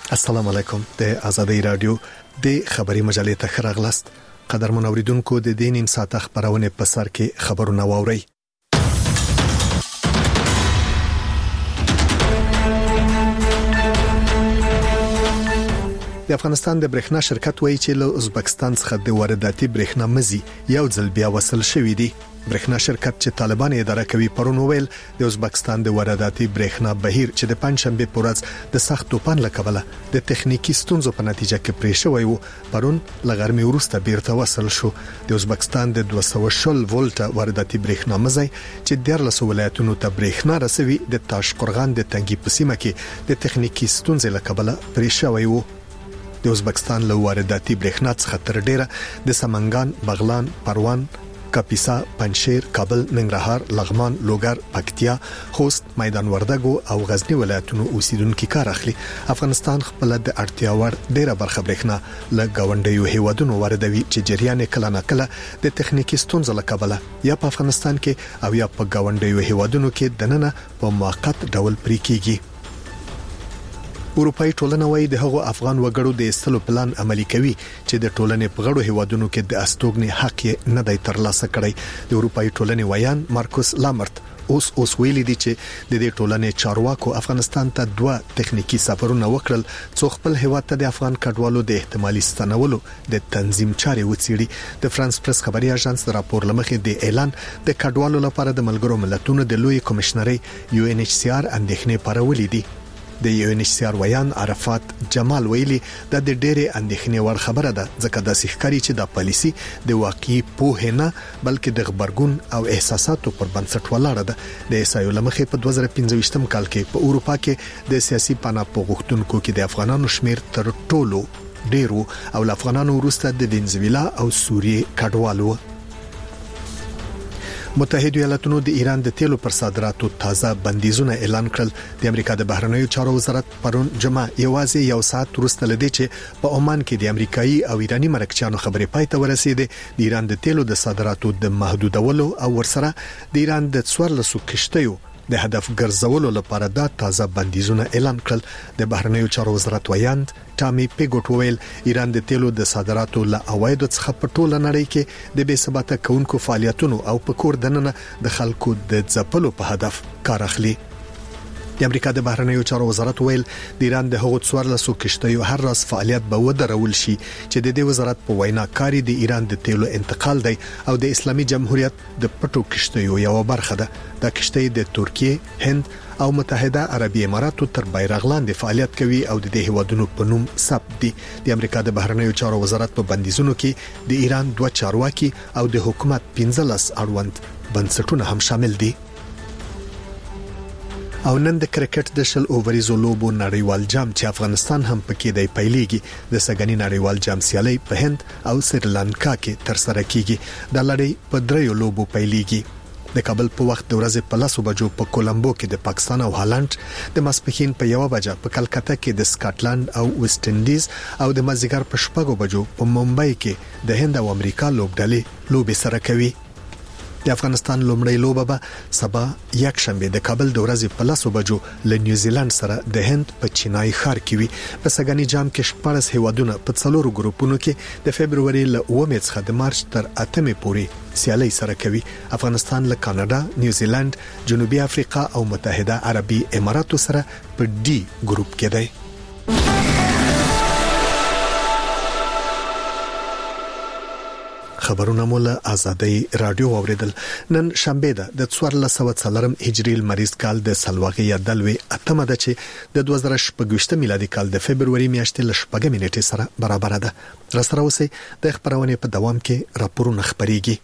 السلام علیکم. د آزادۍ رادیو د خبري مجلې ته خراغلاست. قدرمن اوریدونکو د دې نیم ساعت خبرونه په سر کې خبرونه واوري. د افغانستان د برېښنا شرکت وایي چې له ازبکستان څخه د وارداتي برېښنا مزي یو ځل بیا وصل شوې دي. برېښنا شرکت چې طالبان اداره کوي پرون ویل د ازبکستان د وارداتي برېښنا بهیر چې د پنځشنبه په ورځ د سخت توپان لکبله د تخنیکی ستونزو په نتیجه کې پرې شوی وو، پرون لغرمه ورسته بیرته وصل شو. د ازبکستان د 210 ولټ وارداتي برېښنا مزي چې 14 ولایتونو ته برېښنا رسوي د تاشقرغان د تنګي په سیمه کې د تخنیکی ستونزې لکبله پرې شوی وو. د ازبکستان له وارداتي برېښنا څخه تر ډیره د سمنګان، بغلان، پروان، کاپیسا، پنجشیر، کابل، ننګرهار، لغمان، لوګر، پکتیا، خوست، میدان وردګو او غزنی ولایتونو اوسیدونکو کار اخلي. افغانستان خپل د اړتیا وړ ډیره برخه برېښنا له گاونډیو هیوادونو واردوي چې جریان کله نه کله د تخنیکی ستونزو لکبله یا په افغانستان کې او یا په گاونډیو هیوادونو کې دننه په موقت ډول پرې کیږي. اروپאי ټولنه وايي د هغو افغان وګړو د استلو پلان عملي کوي چې د ټولنې په غړو هیوادونو کې د استوګنې حق یې نه دی ترلاسه کړی. د اروپאי ټولنې ویان مارکوس لامرت اوس ویلي دي چې د دې ټولنې چارواکو افغانستان ته 2 تخنیکی سفرونه وکړل څو خپل هیواد ته د افغان کډوالو د احتمالي ستنولو د تنظیم چارې وڅېړي. د فرانس پریس خبري اژانس د راپور لمخې د اعلان د کډوالو لپاره د ملګرو ملتونو د لوی کمشنري UNHCR اندېښنې پارولې دي. د UNHCR ویان عرفات جمال ویلي دا د ډېرې اندېښنې وړ خبره ده ځکه د ښکاری چې د پالیسي د واقعي پوهه نه بلکې د خبرګون او احساساتو پر بنسټ ولاړه ده. د اسایو لمخې په 2015 کال کې په اروپا کې د سیاسي پناه غوښتونکو کې د افغانانو شمیر تر ټولو ډیرو او د افغانانو وروسته د وینزویلا او سوریې کډوالو. متحده ایالاتونو د ایران د تیلو پر صادراتو تازه بندیزونه اعلان کړل. د امریکا د بهرنیو چارو وزارت پرون جمعه یوازې یو ساعت وروسته لدی چې په عمان کې د امریکایي او ایرانی مرکچیانو خبرې پای ته ورسېده. د ایران د تیلو د صادراتو د محدودولو او ورسره د ایران د 14 کشتیو د هدف ګرځولو لپاره دا تازه بندیزونه اعلان کړل. د بهرنیو چارو وزارت ویاند ټامي پیګوټ ویل ایران د تیلو د صادراتو له عوایدو څخه په ټوله نړۍ کې د بې ثباته کونکو فعالیتونو او په کور دننه د خلکو د ځپلو په هدف کار اخلي. د امریکا د بهرنیو چارو وزارت ویل د ایران د هغو 14 کشتیو هر راز فعالیت به ودرول شي چې د دې وزارت په وینا کاری د ایران د تیلو انتقال دی او د اسلامي جمهوریت د پټو کشتیو یو برخه ده. دا کشتۍ د ترکیه، هند او متحده عربی اماراتو تر بیرغ لاندې فعالیت کوي او د دې هیوادونو په نوم ثبت دي. د امریکا د بهرنیو چارو وزارت په بندیزونو کې د ایران 2 چارواکي او د حکومت 15 اړوند بنسټونه هم شامل دي. او نن د کرکټ د شل اووريزو لوبو نړیوال جام چې افغانستان هم پکې دی پیلېږي. د سګنی نړیوال جام سیالي په هند او سریلانکا کې تر سره کیږي. د لړۍ په 3 لوبو پیلېږي. د کابل په وخت د ورځې په 10 بجو په کولمبو کې د پاکستان او هالند، د ماسپخین په 1 بجه په کلکته کې د سکاټلند او ویسټ انډیز او د مازیګر په 6 بجو په ممبئی کې د هند او امریکا لوبډلې لوبې سره کوي. د افغانستان لومړی لوبه به سبا یک شنبه د کابل د ورځې په 10 بجو له نیوزیلند سره د هند په چینای ښار کې وي. په سګنی جام کې 14 هیوادونه په 4 ګروپونو کې د فبرवरी له 9 څخه د مارچ تر 8 پورې سیالي سره کوي. افغانستان له کاناډا، نیوزیلند، جنوبي افریقا او متحده عربي اماراتو سره په ډي ګروپ کې دی. خبرونه مولا آزادۍ رادیو اوریدل. نن شنبه ده د 1440 هجری المریض کال د سلواغي دلوي اتمه ده چې د 2018 میلادي کال د فبرवरी میاشتې ل 8 نیټې سره برابر ده. راسره اوسئ د خبرونه په دوام کې راپورونه خبريږي.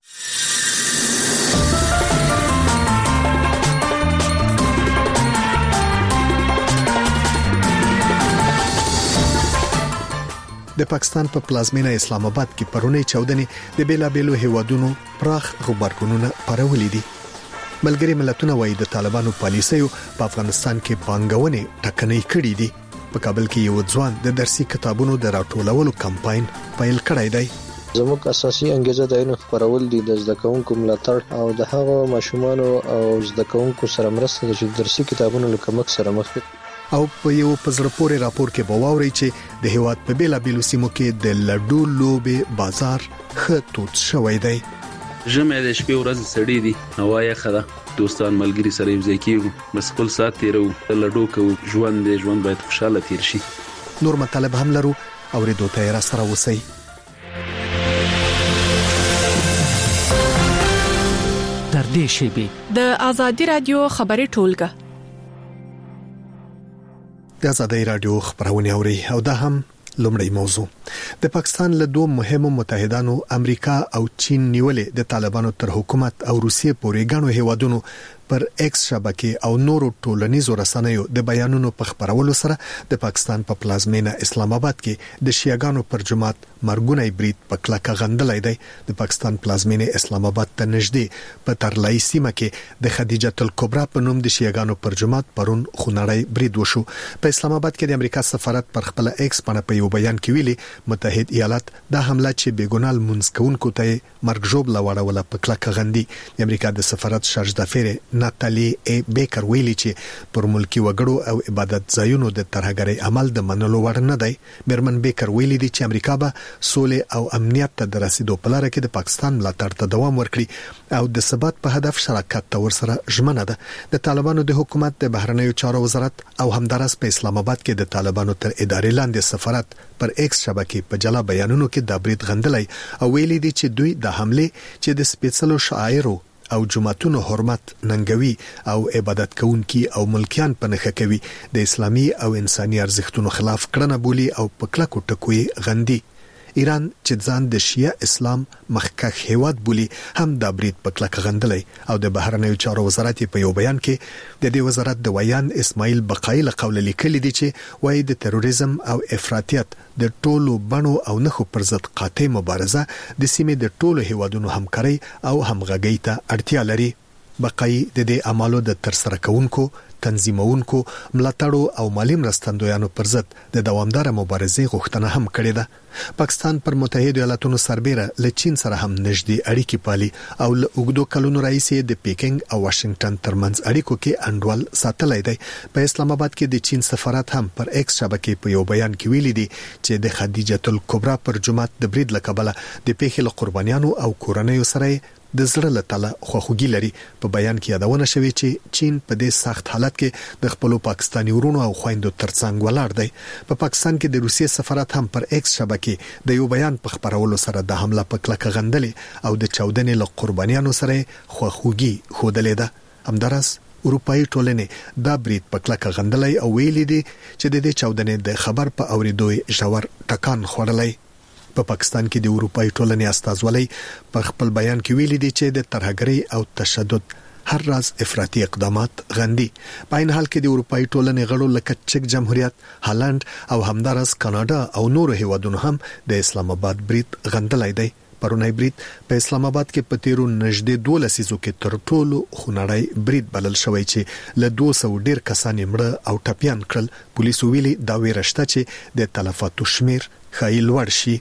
د پاکستان په پلازمینه اسلام آباد کې پرونی چودنې د بیلابیلو هیوادونو پراخ غبرګونونه پرولې دي. ملګری ملتونه وايي د طالبانو پالیسیو په افغانستان کې پانګونې ټکنۍ کړې دي. په کابل کې یو ځوان د درسي کتابونو د راټولولو کمپاین پیل کړی دی. زموږ اساسي انګیزه د علم خپرول دي، د زده کوونکو ملاتړ او د هغو ماشومانو او زده کوونکو سره مرسته چې درسي کتابونو له کمښت سره مخ دي. او په یو پزړه پورې راپور کې بواوري چې د هیواد په بیلا بیلو سیمو کې د لډو لوبې بازار خطوط شوی دی. ژمه د شپې ورځ سړې دي، هوا یې خده، دوستان ملګری سره یو ځای کېږو، بس خپل سات تیرو، لډو کوو، ژوند باید خوشاله تیر شي. نور مطالب هم لرو، اوریدو ته را سره اوسئ. تر دې شیبې د آزادي رادیو خبري ټولګه د آزادي رادیو خبرونه اوري او دا هم لومړی موضوع. د پاکستان له دوه مهمو متحدانو امریکا او چین نیولې د طالبانو تر حکومت او روسیې پورې غنو هیوادونو پر ایکس شبکې او نورو ټولنیزو رسنیو د بیانونو په خبرولو سره د پاکستان په پلازمینه اسلام آباد کې د شیعاګانو پر جماعت مرګونی برید په کلکه غندلای دی. د پاکستان پلازمینه اسلام آباد ته نږدې په ترلای سیمه کې د خدیجه الکبرا په نوم د شیعاګانو پر جماعت پرون خونړی برید وشو. په اسلام آباد کې د امریکا سفارت پر خپل ایکس باندې په یو بیان کې ویلي متحد ایالات د حمله چې بیګونال منځکونکو ته مرګ ژوبله وړوله په کلکه غندي. د امریکا د سفارت شارج دافیر ناتالی ای بیکر ویلي چې پر ملکی وګړو او عبادت ځایونو د ترهګرۍ عمل د منلو وړ نه دی. میرمن بیکر ویلي دي چې امریکا به سولې او امنیت ته د رسیدو په لار کې د پاکستان ملاتړ ته دوام ورکړي او د ثبات په هدف شراکت ته ورسره ژمنه ده. د طالبانو د حکومت د بهرنیو چارو وزارت او همدارس په اسلام آباد کې د طالبانو تر ادارې لاندې سفارت پر ایکس شبکې په جلا بیانونو کې د برید غندلای او ویلي دي چې دوی د حمله چې د سپیڅلو شاعرو او جماعتونو حرمت ننګوي او عبادت کوونکي او ملکیان په نخښه کوي د اسلامي او انساني ارزښتونو خلاف کړنه بولي او په کلکو ټکوي غندي. ایران چې ځان د شیعه اسلام مخکښ هیواد بولي هم د برید په کلکه غندلای او د بهرنیو چارو وزارت په یو بیان کې د دې وزارت د ویان اسماعیل بقایل قول لیکلي دي چې وایي د تروریزم او افراطیت د ټولو بڼو او نخو پر ضد قاطع مبارزه د سیمې د ټولو هیوادونو همکاري او همغږي ته اړتیا لري. بقای د دې اعمالو د ترسره کوونکو، تنظیمونکو، ملاتړو او مالی مرستندویانو پر ضد د دوامدار مبارزې غوښتنه هم کړې ده. پاکستان پر متحده ایالاتونو سربېره له چین سره هم نږدې اړیکې پالي او له اوږدو کلونو راهیسې د پیکینګ او واشنگټن ترمنځ اړیکو کې انډول ساتلای دی. په اسلام آباد کې د چین سفارت هم پر ایکس شبکې په یو بیان کې ویلي دي چې د خدیجه الکبرا پر جماعت د برید لکبله د پیښې له قربانیانو او کورنیو سره د زړه له تله خوښوږي لري. په بیان کې یادونه شوې چې چین په دې سخت حالت کې د خپل پاکستاني ورونو او خويندو ترڅنګ ولاړ دی. په پاکستان کې د روسیې سفارت هم پر ایکس شبکې د یو بیان په خبرولو سره د حمله په کلکه غندلې او د چاودنې له قربانیانو سره خوښوږي خودلې ده. همدارس اروپאי ټولنې دا برید په کلکه غندلې او ویلي دي چې د دې چاودنې د خبر په اوریدو ژور ټکان خوړلې. په پاکستان کې د اروپאי ټولنې استازولۍ په خپل بیان کې ویلي دي چې د ترهګرۍ او تشدد هر راز افراطي اقدامات غندي. په این حال کې د اروپאי ټولنې غړو لکه چک جمهوریت، هالند او همدارس کاناډا او نورو هیوادونو هم د اسلام آباد برید غندلای دی. پرونی برید په اسلام آباد کې په تیرو نږدې 12 لسیزو کې تر ټولو خونړی برید بلل شوی چې له 200 ډیر کسان مړه او ټپيان کړل. پولیسو ویلي دا ویرشته چې د تلفاتو شمیر خایي لوړ شي.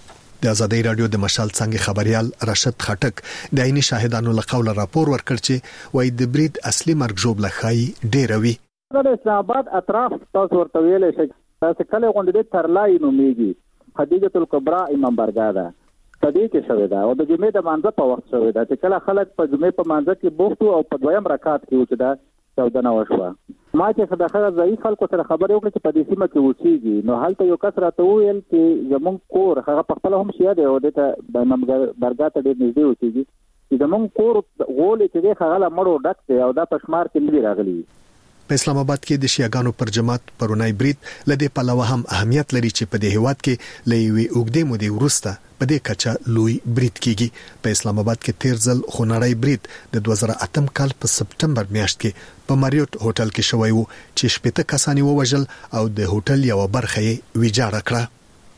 د آزادي رادیو د مشال څنګه خبريال راشد خټک د عیني شاهدانو له قوله راپور ورکړ چې وای د برید اصلي مرګ ژوبله خایي ډیر وی. د اسلام آباد اطراف تاسو ورته ویلې شي تاسو کله غونډې ترلای نومېږي خدیجه الکبرا امام برګا ده کدی کې شوې ده او د جمعې د مانځه په وخت شوې ده چې کله خلک په جمعې په مانځه کې بوختو او په دویم رکعت کې وچدا چودنه وشوه. ما چې خدای ضعیف خلکو سره خبرې وکړې چې په دې سیمه کې وچیږي نو هلته یو کس راته وویل چې زمونږ کور هغه په خپل هم شیا دی او دته د امام برګا ته ډېر نږدې وچیږي چې زمونږ کور غولې چې دی هغه مړو ډک دی او دا په شمار کې نه راغلي. په اسلام آباد کې د شیعاګانو پر جماعت پرونی برید لدې پلوه هم اهمیت لري چې په دې هیواد کې لوي اوګدې مودې ورسته په دې کچه لوی برید کیږي. په اسلام آباد کې تیر ځل خونړی برید د 2008 کال په سپټمبر میاشت کې په ماریوټ هوټل کې شوی وو چې 70 کسان ووژل او د هوټل یو برخه یې ویجاړه کړه.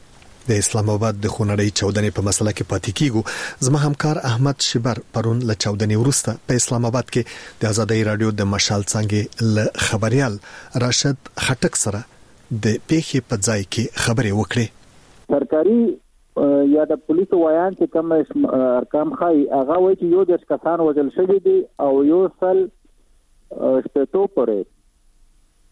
د اسلام آباد د خونړی چاودنې په مسله کې پاتې کیږو. زما همکار احمد شبر پرون له چاودنې ورسته په اسلام آباد کې د آزادي رادیو د مشال څنګه له خبريال راشد خټک سره د پیښې په ځای کې خبرې وکړې. سرکاري یا د پولیسو ویان چې کوم ارقام خای هغه وایي چې یو د کسان وژل شوی دي او یو سل شپږ پورې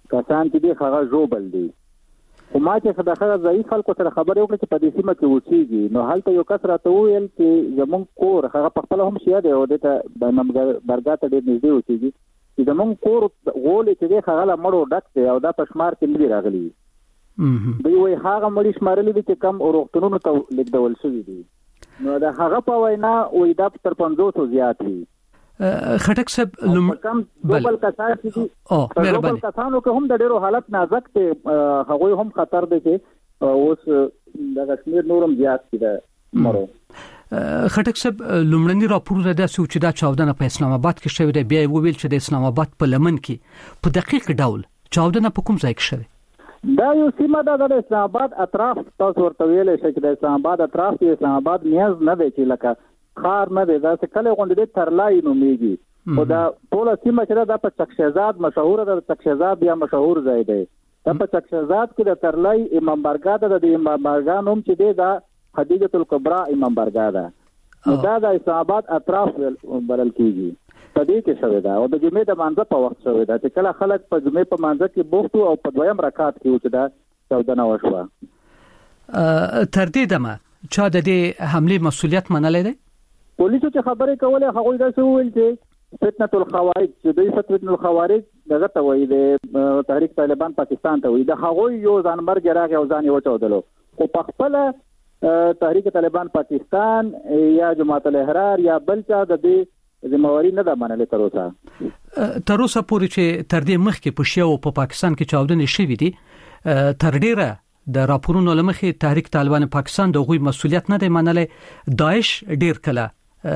کسان چې دی هغه جوبل دي. خو ما چې دغه ضعیف خلکو سره خبرې وکړې چې په دې سیمه کې اوسېږي، نو هلته یو کس راته وویل چې زمونږ کور هغه په خپله هم شیعه دی او دې ته درګاه ته ډېر نږدې اوسېږي، چې زمونږ کور غولې چې دی هغه له مړو ډک دی او دا په شمار کې نه دي راغلي. دوی وایي هغه مړي شمارلي دي چې کم روغتونونو ته لېږدول شوي دي. نو د هغه په وینا وایي دا تر 500 زیات وي. خټک صاحب بل کسان چې بل کسانو کې هم د ډیرو حالت نازک دي، هغه هم خطر دی چې اوس د کشمیر نورم زیات دي مرو. خټک صاحب لومړنی راپور را داسې چې دا چاودنه په اسلام آباد کې شوې ده، بیا ویل چې د اسلام آباد په لمن کې په دقیق ډول چاودنه په کوم ځای کې شوې؟ دا یو سیمه ده د اسلام آباد اطراف، تاسو ورته ویلې شئ چې د اسلام آباد اطراف کې اسلام آباد نیاز نه دی چې لکه خار نه دی، دا څه کله غونډې ترلای نومېږي. او دا ټول سیمه چې دا په چکشزاد مشهور ده، چکشزاد بیا مشهور ځای دی. دا په چکشزاد کې د ترلای امام بارګاه ده، د امام بارګاه نوم چې دی دا خدیجه الکبرا امام بارګاه ده. نو دا د اسلام آباد اطراف بلل کېږي، په دې کې شوې ده. او د جمعې د مانځه په وخت شوې ده چې کله خلک په جمعې په مانځه کې بوخت او په دویم رکعت کې چې دا چاودنه وشوه. تر دې دمه چا د دې حمله مسؤلیت منلی دی؟ پولیسو چې خبرې کولې هغوی داسې وویل چې فتنة الخوارج چې دوی فتنة الخوارج دغه ته وایي د تحریک طالبان پاکستان ته وایي، د هغوی یو ځانمرګ راغی او ځان یې وچاودلو. خو په خپله تحریک طالبان پاکستان یا جماعت الاحرار یا بل چا د دې ذمہواری نه ده منلې تر اوسه. تر اوسه پورې چې تر دې مخکې په شیعو په پاکستان کې چاودنې شوې دي، تر ډیره د راپورونو لمخې تحریک طالبان پاکستان د غوي مسؤلیت نه دی منلی. داعش ډیر کله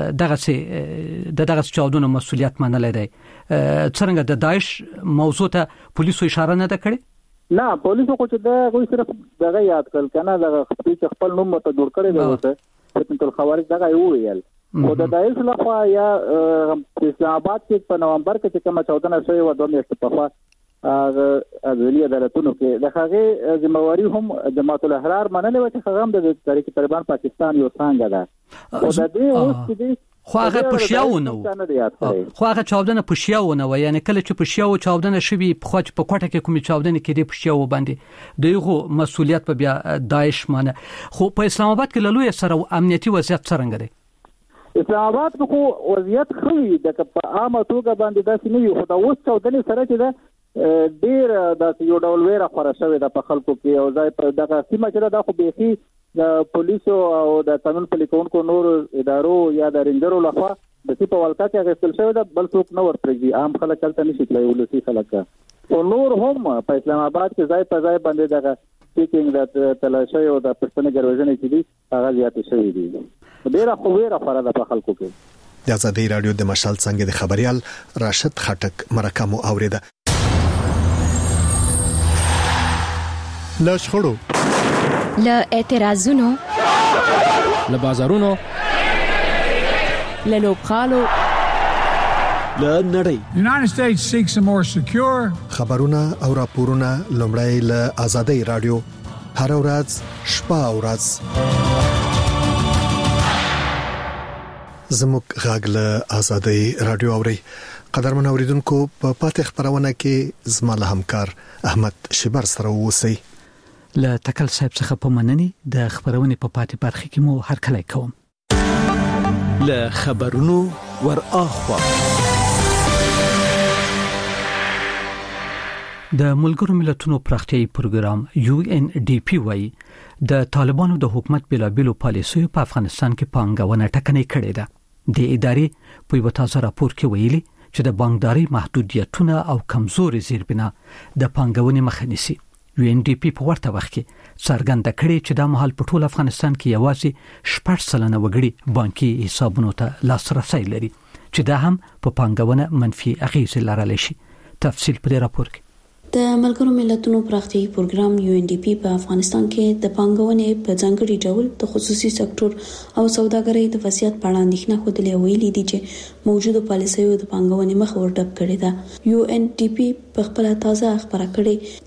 دغه چاودنو مسؤلیت منلی دی. څنګه د داعش موضوع ته پولیسو اشاره نه ده کړې؟ نه، پولیسو خو چې دا غوي صرف دغه یاد کړل کنه، دغه خپل نوم ته جوړ کړی دی اوسه فتنة الخوارج دغه ویل. خو د داعش لخوا یا اسلام آباد کې په نومبر کې چې کومه چاودنه شوې وه 2 میاشتې پخوا عدالي عدالتونو کې، د هغې ذمہواری هم جماعت الاحرار منلې وه چې هغه هم د تحریک طالبان پاکستان یو څانګه ده. او د دې اوس چې دی خو هغه په شیعو نه و، خو هغه چاودنه په شیعو نه و، یعنی کله چې په شیعو چاودنه شوي په خو په کوټه کې کومې چاودنې کېدې په شیعو باندې دغه مسؤلیت په بیا داعش مانه. خو په اسلام آباد کې له لوی سره امنیتي وضعیت څنګه دی؟ اسلام آباد خو وضعیت خوي د په عامه توګه باندې داسې نه وي، خو دا اوس چاودنې سره چې ده ډیر د یو ډول ویره خوره شوې ده په خلکو کې. او ځای په دغه سیمه چې دا خو بیخي د پولیسو او د قانون پلي کوونکو نور ادارو یا د رینجرو لخوا د سی په ولکه کې اخیستل شوې ده، بل څوک نه ورپرېږدي، عام خلک هلته نشي تللی، ولسي خلک. او نور هم په اسلام آباد کې ځای په ځای باندې دغه چیکینګ د تلاشۍ او د پښتنې ګروژنې چې دي هغه زیاتې شوې دي. ډیره خو ویره خوره ده په خلکو کې. د ازادي رادیو د مشال څنګه د خبريال راشد خټک مرکه مو اوریده. له شخړو، له اعتراضونو، له بازارونو، له لوبخالو، له نړۍ. United States seeks a more secure. خبرونه او راپورونه لومړی له ازادي رادیو هر ورځ شپه او ورځ زموږ غږ له ازادي رادیو اوري. قدرمن اوریدونکو، په پاتې خبرونه کې زموږ همکار احمد شبر سره ووسی. له تکل صاحب څخه په مننې د خبرونه په پاتې برخه کې مو هر کله کوم. له خبرونو ور اخوا د ملګرو ملتونو پراختیايي پروګرام UNDP وايي د طالبانو د حکومت بلابلو پالیسیو په افغانستان کې پانګونه ټکنۍ کړې ده. د ادارې په یو تازه راپور کې ویلي چې د بانکداري محدودیتونه او کمزوري زیربنا د پانګونې مخه نیسي. UNDP په ورته وخت کې څرګنده کړې چې د مهال په ټول افغانستان کې یوازې 4% وګړي بانکي حسابونو ته لاسرسي لري، چې دا هم په پانګونه منفي اغیز لرلی شي. تفصیل په راپور کې. د ملګرو ملتونو پراختیايي پروګرام UNDP په افغانستان کې د پانګونې په ځانګړي ډول د خصوصي سکتور او سوداګرۍ د وضعیت په اړه اندېښنه خوده ویلي دي چې موجوده پالیسیو د پانګونې مخ ورډب کړې ده. UNDP په خپل تازه خبره کړې